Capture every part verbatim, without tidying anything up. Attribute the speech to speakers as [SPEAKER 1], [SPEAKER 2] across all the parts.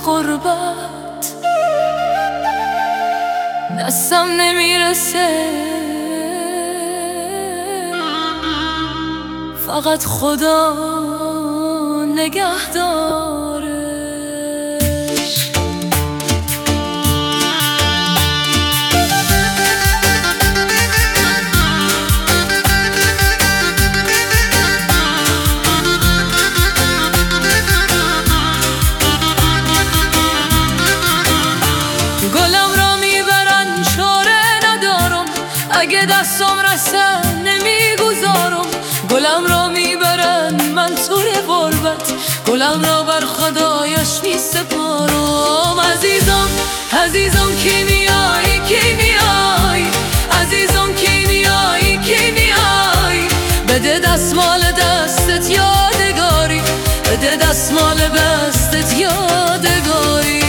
[SPEAKER 1] غربت دستم نمیرسه، فقط خدا نگهدارش. گلم را میبرن چاره ندارم، اگه دستم رسه نمیگذارم. گلم را میبرن من طور غربت، گلم را بر خدایش میسپارم. عزیزم عزیزم کی میای کی میای، عزیزم کی میای کی میای. بده دستمال دستت یادگاری، بده دستمال دستت یادگاری.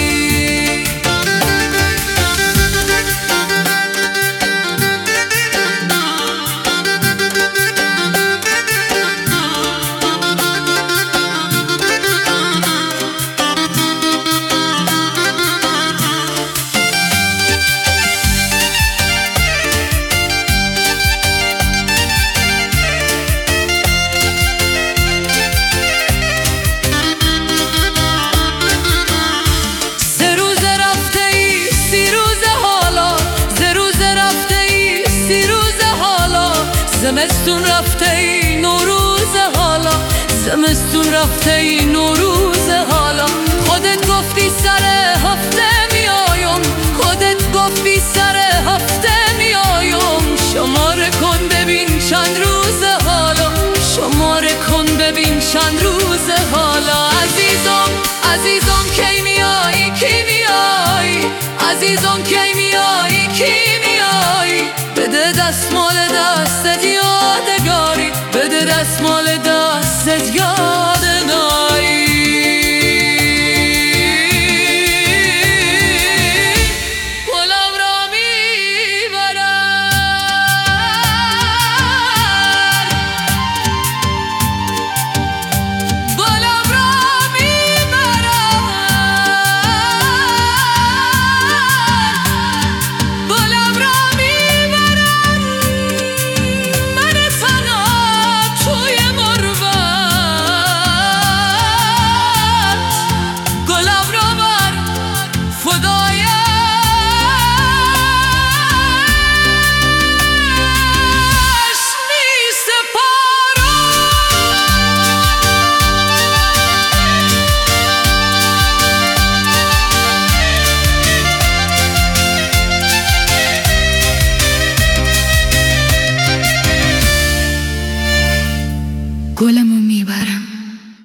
[SPEAKER 1] زمستون رفته ای نوروز حالا، زمستون رفته ای نوروز حالا. خودت گفتی سر هفته میایم، خودت گفتی سر هفته میایم. شماره کن ببین چند روز حالا، شماره کن ببین چند روز حالا. عزیزم عزیزم کی میای کی میای، عزیزم کی